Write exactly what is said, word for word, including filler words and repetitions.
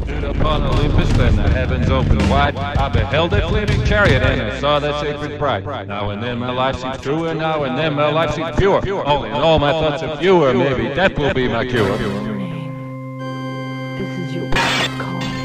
Stood upon Olympus, then the heavens opened wide. I beheld a flaming chariot, and I saw that sacred bride. Now and then my life seems true, and now and then my life seems pure. All in all, my thoughts are fewer. Maybe death will be my cure. This is your wake-up call.